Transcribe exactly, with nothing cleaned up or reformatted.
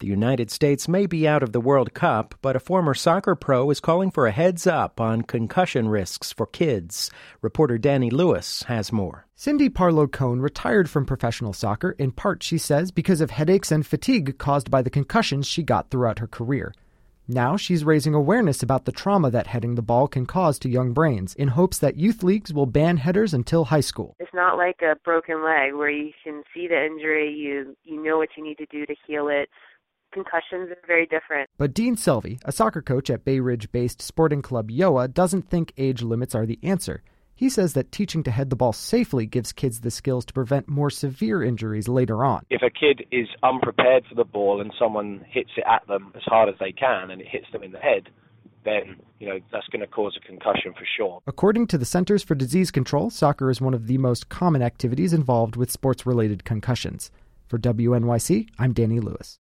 The United States may be out of the World Cup, but a former soccer pro is calling for a heads up on concussion risks for kids. Reporter Danny Lewis has more. Cindy Parlow-Cone retired from professional soccer, in part, she says, because of headaches and fatigue caused by the concussions she got throughout her career. Now she's raising awareness about the trauma that heading the ball can cause to young brains, in hopes that youth leagues will ban headers until high school. It's not like a broken leg where you can see the injury, you you know what you need to do to heal it. Concussions are very different. But Dean Selvey, a soccer coach at Bay Ridge-based sporting club Y O A, doesn't think age limits are the answer. He says that teaching to head the ball safely gives kids the skills to prevent more severe injuries later on. If a kid is unprepared for the ball and someone hits it at them as hard as they can and it hits them in the head, then, you know, that's going to cause a concussion for sure. According to the Centers for Disease Control, soccer is one of the most common activities involved with sports-related concussions. For W N Y C, I'm Danny Lewis.